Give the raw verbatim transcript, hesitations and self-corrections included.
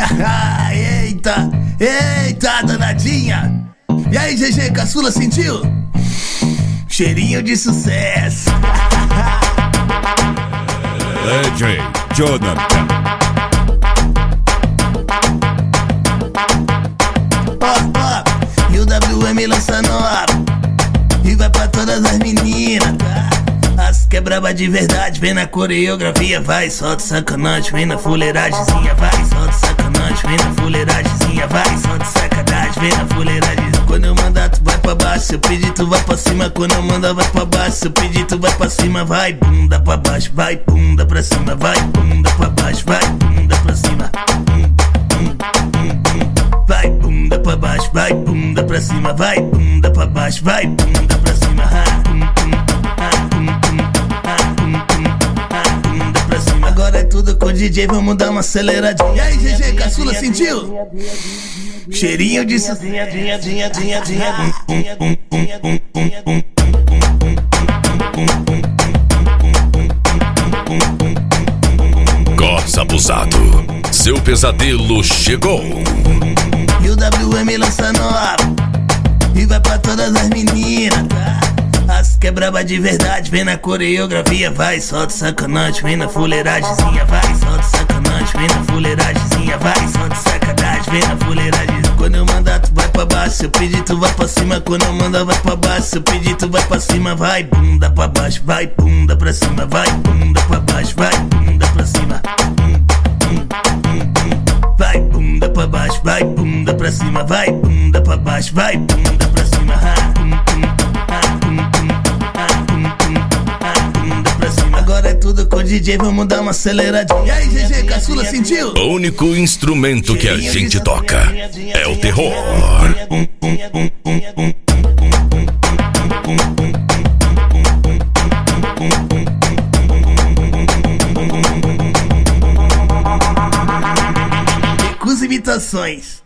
Eita, eita, danadinha. E aí, G G, caçula, sentiu? Cheirinho de sucesso. D J Jonathan. Ó, ó, e o W M lança nova e vai pra todas as meninas, tá? As que é braba de verdade, vem na coreografia, vai, solta sacanagem, vem na fuleiragemzinha, vai, solta sacanagem, vem na fuleiragemzinha, vai, solta sacanagem, vem na fuleiragem. Quando eu mandar tu vai pra baixo, se eu pedir tu vai pra cima, quando eu mandar vai pra baixo, se eu pedir tu vai pra cima, vai, bunda pra baixo, vai, bunda pra cima, vai, bunda pra baixo, vai, bunda pra cima. Vai, bunda pra baixo, vai, bunda pra cima, vai, bunda pra baixo, vai, bunda pra cima. Agora é tudo com o D J, vamos dar uma aceleradinha. E aí, G G, caçula, sentiu? Cheirinho de sozinha. Goza abusado, seu pesadelo chegou. E o W M lança nova e vai pra todas as meninas, tá? As que é braba de verdade, vem na coreografia, vai, solta sacanagem, vem na fuleiragemzinha, vai, solta sacanagem, vem na fuleiragemzinha, vai, solta sacanagem, vem na fuleiragem. Quando eu mandar tu vai pra baixo, se eu pedir tu vai pra cima, quando eu mandar vai pra baixo, se eu pedir tu vai pra cima, vai, bunda pra baixo, vai, bunda pra cima, vai, bunda pra baixo, vai, bunda pra cima. Vai, bunda pra baixo, vai, bunda pra cima, vai, bunda pra baixo, vai, bunda pra cima. Agora é tudo com o D J, vamos dar uma aceleradinha. E aí, G G, caçula, sentiu? O único instrumento que a gente toca é o terror. Recusa imitações.